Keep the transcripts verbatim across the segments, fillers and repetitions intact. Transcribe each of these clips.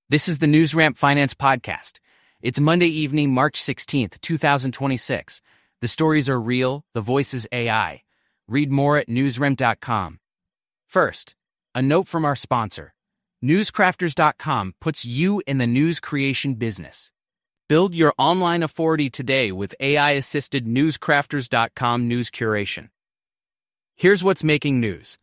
This is the NewsRamp Finance Podcast. It's Monday evening, March sixteenth, twenty twenty-six. The stories are real, the voice is A I. Read more at newsramp dot com. First, a note from our sponsor. newscrafters dot com puts you in the news creation business. Build your online authority today with A I-assisted newscrafters dot com news curation. Here's what's making news.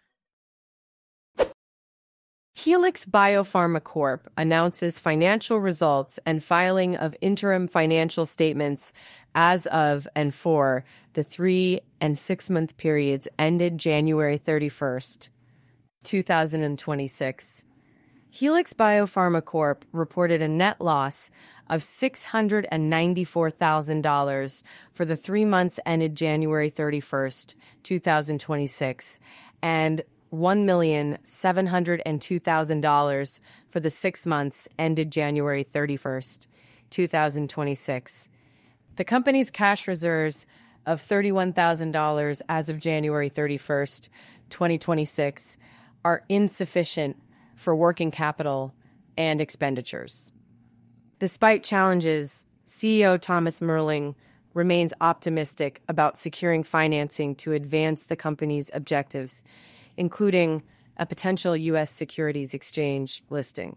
Helix Biopharma Corp announces financial results and filing of interim financial statements as of and for the three and six-month periods ended January thirty-first, twenty twenty-six. Helix Biopharma Corp reported a net loss of six hundred ninety-four thousand dollars for the three months ended January thirty-first, twenty twenty-six, and one million seven hundred two thousand dollars for the six months ended January thirty-first, twenty twenty-six. The company's cash reserves of thirty-one thousand dollars as of January thirty-first, twenty twenty-six are insufficient for working capital and expenditures. Despite challenges, C E O Thomas Merling remains optimistic about securing financing to advance the company's objectives, including a potential U S securities exchange listing.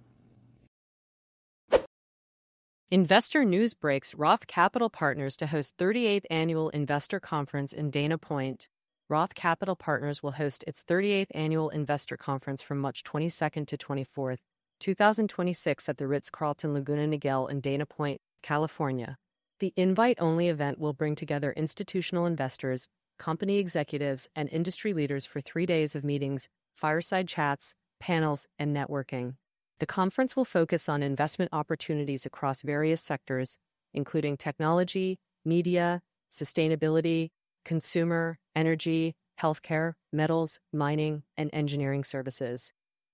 Investor news breaks Roth Capital Partners to host thirty-eighth Annual Investor Conference in Dana Point. Roth Capital Partners will host its thirty-eighth Annual Investor Conference from March twenty-second to twenty-fourth, twenty twenty-six at the Ritz-Carlton Laguna Niguel in Dana Point, California. The invite-only event will bring together institutional investors, company executives, and industry leaders for three days of meetings, fireside chats, panels, and networking. The conference will focus on investment opportunities across various sectors, including technology, media, sustainability, consumer, energy, healthcare, metals, mining, and engineering services.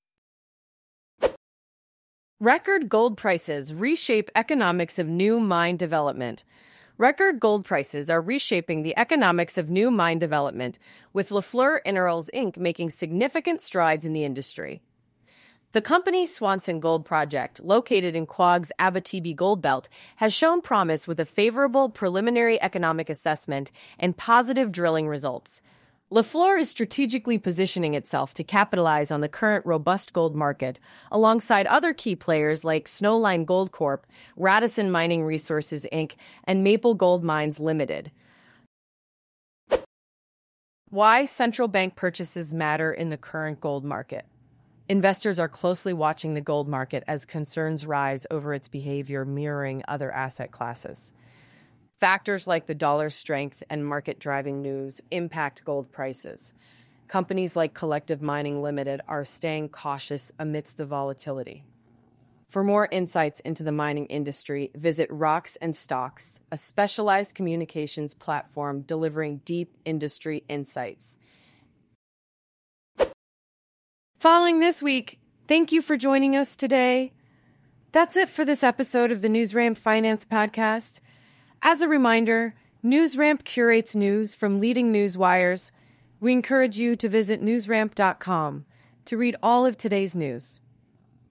Record gold prices reshape economics of new mine development. Record gold prices are reshaping the economics of new mine development, with Lafleur Minerals, Incorporated making significant strides in the industry. The company's Swanson Gold Project, located in Quag's Abitibi Gold Belt, has shown promise with a favorable preliminary economic assessment and positive drilling results. Lafleur is strategically positioning itself to capitalize on the current robust gold market, alongside other key players like Snowline Gold Corp, Radisson Mining Resources, Incorporated, and Maple Gold Mines Limited. Why central bank purchases matter in the current gold market. Investors are closely watching the gold market as concerns rise over its behavior mirroring other asset classes. Factors like the dollar's strength and market-driving news impact gold prices. Companies like Collective Mining Limited are staying cautious amidst the volatility. For more insights into the mining industry, visit Rocks and Stocks, a specialized communications platform delivering deep industry insights. Following this week, thank you for joining us today. That's it for this episode of the NewsRamp Finance Podcast. As a reminder, NewsRamp curates news from leading news wires. We encourage you to visit newsramp dot com to read all of today's news.